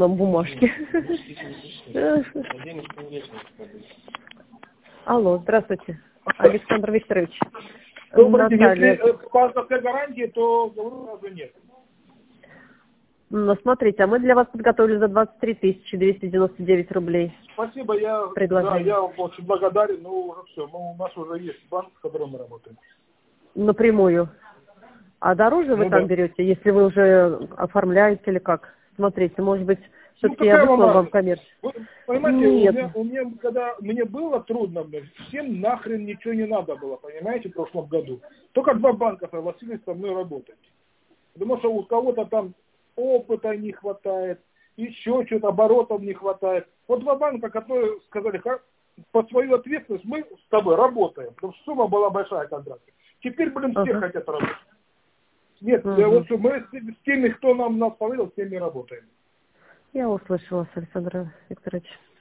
нам бумажки. Алло, здравствуйте, Александр Викторович. Добрый день. Наталья. Если спасская гарантия, то говорю, сразу нет. Ну, смотрите, а мы для вас подготовили за 23 299 рублей. Спасибо, я очень благодарен, но уже все. У нас уже есть банк, с которым мы работаем. Напрямую. А дороже вы там берете, если вы уже оформляете или как? Смотрите, может быть, все-таки я выслал вам коммерческий. Вы понимаете, когда мне было трудно, всем нахрен ничего не надо было, понимаете, в прошлом году. Только 2 банка согласились со мной работать. Потому что у кого-то там опыта не хватает, еще что-то, оборотов не хватает. Вот 2 банка, которые сказали, по свою ответственность мы с тобой работаем. Потому что сумма была большая контракта. Теперь, все хотят работать. Нет, вот мы с теми, кто нас поверил, с теми работаем. Я услышала, Александр Викторович.